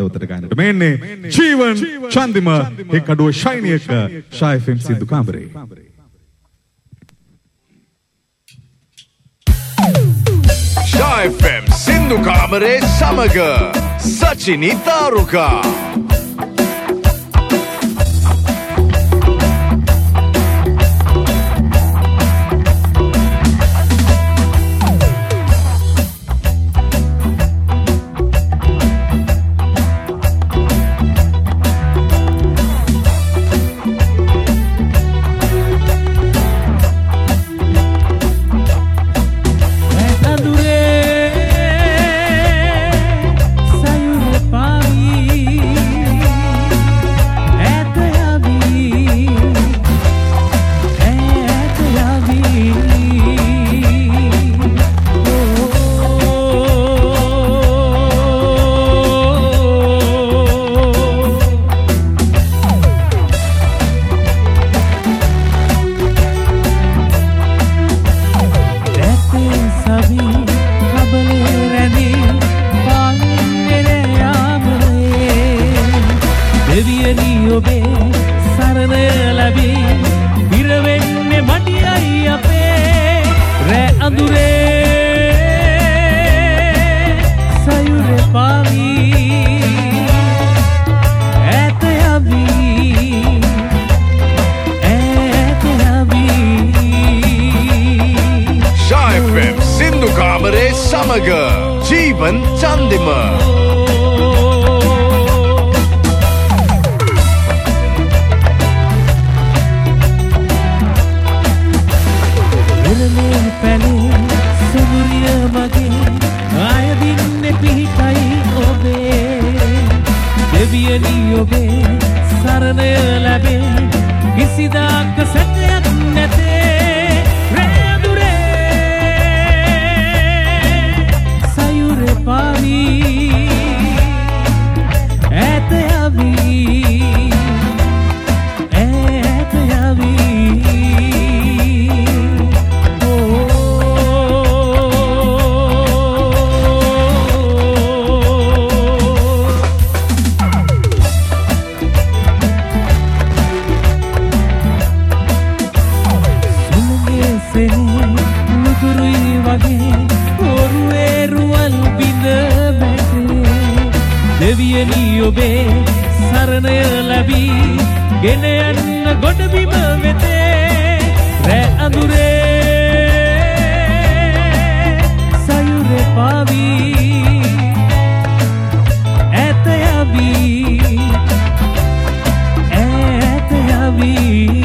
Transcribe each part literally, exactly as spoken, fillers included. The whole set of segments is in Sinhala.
හදවතට ගන්නට මේන්නේ ජීවන් චන්දිම එක්කඩුව ශයිනි එක ෂා එෆ් එම් සින්දු කාමරේ. ෂා එෆ් එම් සින්දු කාමරේ සමග සචිනි තාරුකා. ජීවන් චන්දිම වෙනනේ පැනේ සුගුරිය මගේ ආයදින්නේ පිහිටයි ඔබේ දෙවියනි ඔබේ සරණ ලැබේ කිසිදාක සැකයක් නැතේ පාවි ඈත යවි ඈත යවි සුළුගේ සෙනේ නුදුරුයි වගේ ඔරුවේ රුවල් දෙවියනි ඔබේ සරණය ලැබී ගෙන යන්න ගොඩබිම වෙතේ රැ අඳුරේ සයුරේ පාවි ඈත යවි ඈත යවි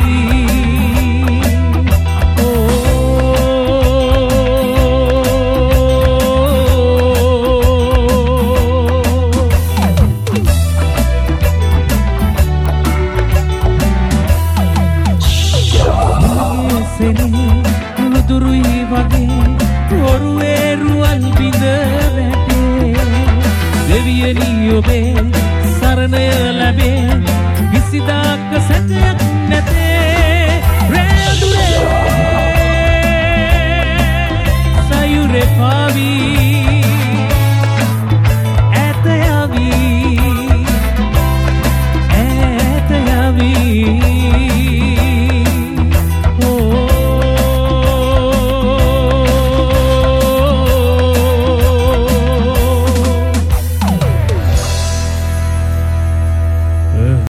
දෙවියනි ඔබේ සරණය ලැබේ කිසිදාක සැකයක් නැතේ රැ අඳුරේ සයුරේ පාවි